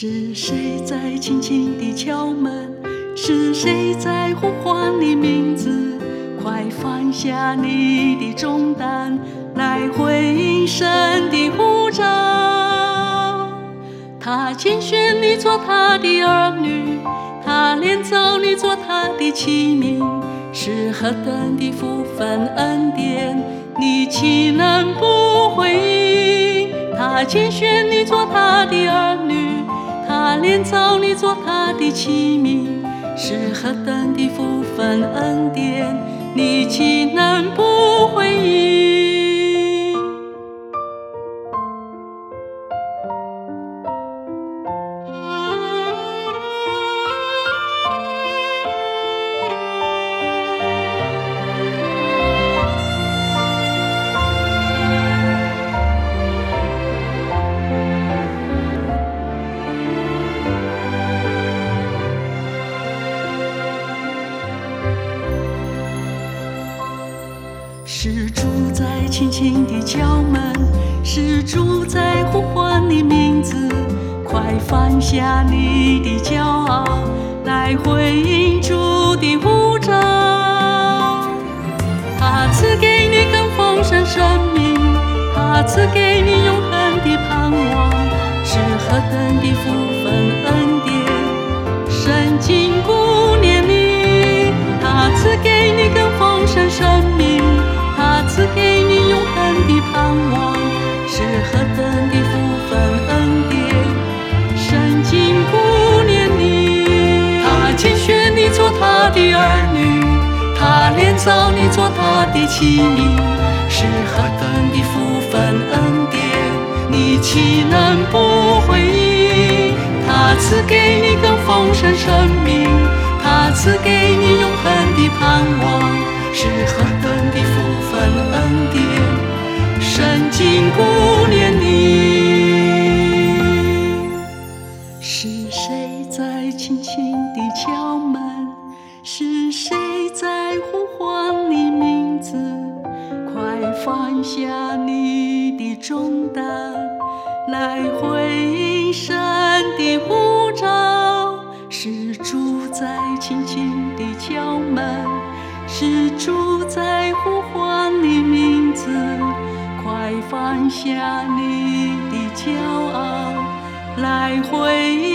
是谁在轻轻地敲门？是谁在呼唤你名字？快放下你的重担，来回应神的呼召。他拣选你做他的儿女，他炼造你做他的器皿，是何等的福分恩典，你岂能不回应？他拣选你做他的儿女，他炼造你做他的器皿，是何等的福分恩典，你岂能不回应？是主在轻轻地敲门，是主在呼唤你名字，快放下你的骄傲，来回应主的呼召。他赐给你更丰盛生命，他赐给你永恒的盼望，是何等的福分恩典，神经顾念你。他赐给你更丰盛生命，他赐给你永恒的盼望，是何等的福分恩典，神经顾念你。他拣选你做他的儿女，他炼造你做他的器皿，是何等的福分恩典，你岂能不回应？他赐给你更丰盛生命，他赐给你永恒的盼望，是何等的福分恩典，神经顾念你。是谁在轻轻地敲门？是谁在呼唤你名字？快放下你的重担，来回应神的呼召。是主在轻轻地敲门，是主在呼唤你名字，快放下你的骄傲，来回应